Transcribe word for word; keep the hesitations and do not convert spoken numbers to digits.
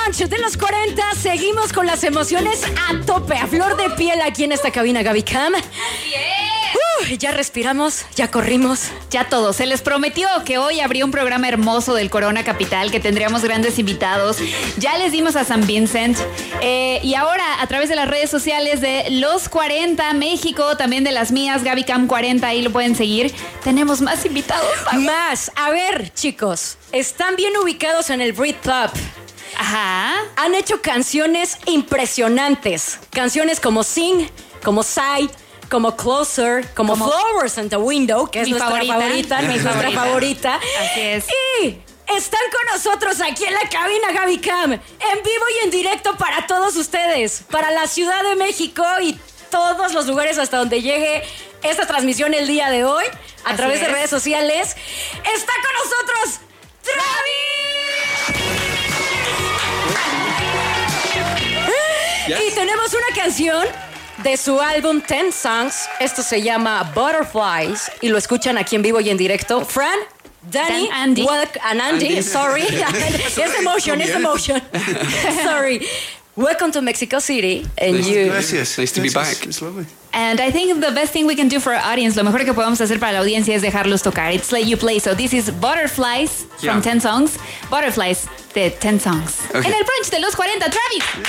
brunch de los cuarenta. Seguimos con las emociones a tope, a flor de piel aquí en esta cabina Gaby Cam. Así es. Uh, ya respiramos, ya corrimos. Ya todo. Se les prometió que hoy habría un programa hermoso del Corona Capital, que tendríamos grandes invitados. Ya les dimos a San Vincent. Eh, y ahora, a través de las redes sociales de Los cuarenta México, también de las mías, Gaby Cam cuarenta, ahí lo pueden seguir. Tenemos más invitados. Más. A ver, chicos, están bien ubicados en el Britpop. Ajá. Han hecho canciones impresionantes. Canciones como Sing, como Side, como Closer, como, como Flowers in the Window, que es nuestra favorita, favorita mi nuestra favorita. favorita. Así es. Y están con nosotros aquí en la cabina Gaby Cam, en vivo y en directo para todos ustedes, para la Ciudad de México y todos los lugares hasta donde llegue esta transmisión el día de hoy, a Así través es. de redes sociales. Está con nosotros Travis. Yes. Y tenemos una canción de su álbum Ten Songs. Esto se llama Butterflies y lo escuchan aquí en vivo y en directo. Fran, Danny, Dan, Andy. welcome, and Andy, Andy. sorry. It's emotion, it's emotion. Sorry. Welcome to Mexico City. And Nice you... Gracias. Nice to be Gracias. back. It's lovely. And I think the best thing we can do for our audience, lo mejor que podemos hacer para la audiencia es dejarlos tocar. It's let you play. So this is Butterflies from Yeah. Ten Songs. Butterflies de Ten Songs. Okay. En el brunch de los cuarenta, Travis.